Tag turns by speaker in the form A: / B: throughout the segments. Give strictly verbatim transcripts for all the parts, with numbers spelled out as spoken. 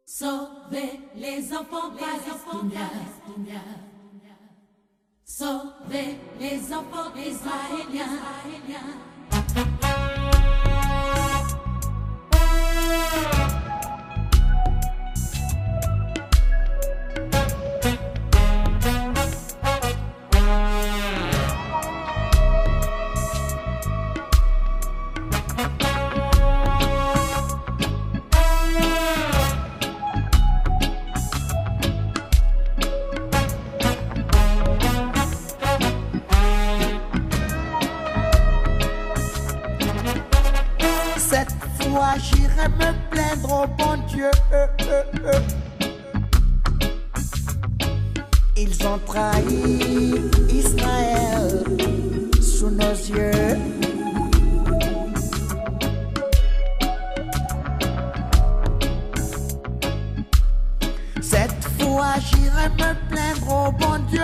A: Sauver les enfants palestiniens. Sauver les enfants israéliens.
B: Cette fois j'irai me plaindre au bon Dieu. Ils ont trahi Israël sous nos yeux. Cette fois j'irai me plaindre au bon Dieu.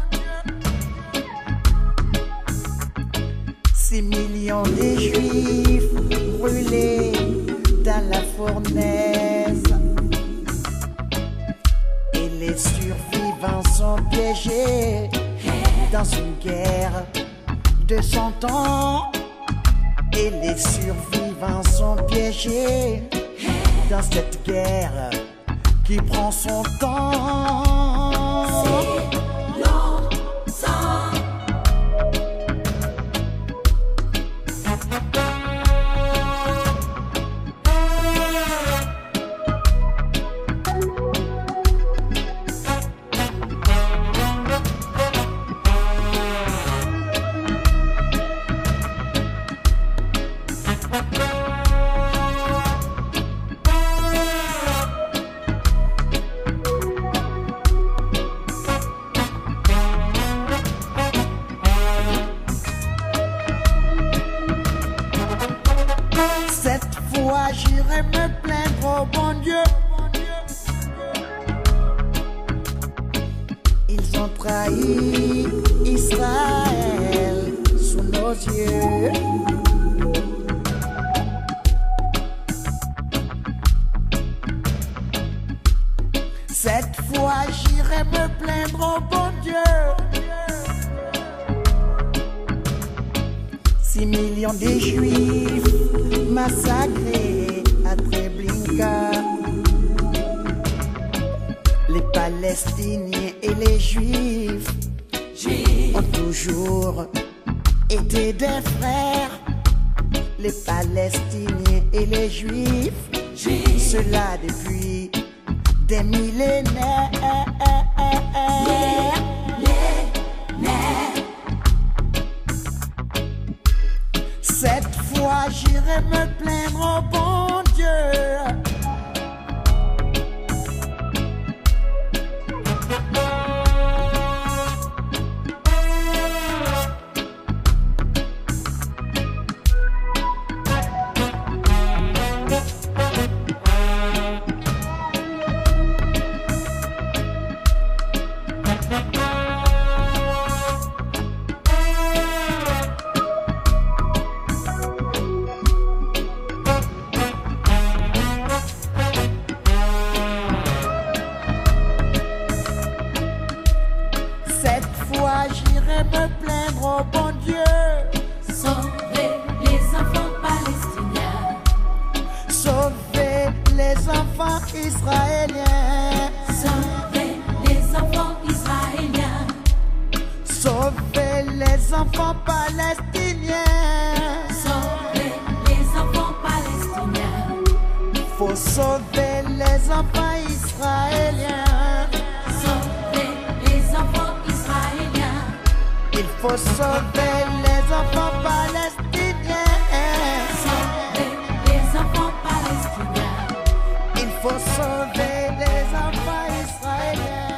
B: Six millions de juifs brûlés dans la fournaise et les survivants sont piégés dans une guerre de cent ans et les survivants sont piégés dans cette guerre qui prend son temps.
A: C'est longtemps.
B: Cette fois j'irai me plaindre au bon Dieu. Ils ont trahi Israël sous nos yeux. Cette fois j'irai me plaindre au bon Dieu. Six millions de juifs massacrés à Treblinka. Les Palestiniens et les Juifs ont toujours été des frères. Les Palestiniens et les Juifs, cela depuis des millénaires. Cette fois j'irai me plaindre au bon Dieu. Cette fois j'irai me plaindre au bon Dieu.
A: Sauver les enfants palestiniens.
B: Sauver les enfants israéliens.
A: Sauver les enfants israéliens.
B: Sauver les enfants palestiniens.
A: Sauver les enfants palestiniens.
B: Faut sauver les enfants israéliens.
A: Sauver les enfants israéliens.
B: Il faut sauver les enfants palestiniens.
A: Sauver les enfants palestiniens.
B: Il faut sauver les enfants israéliens.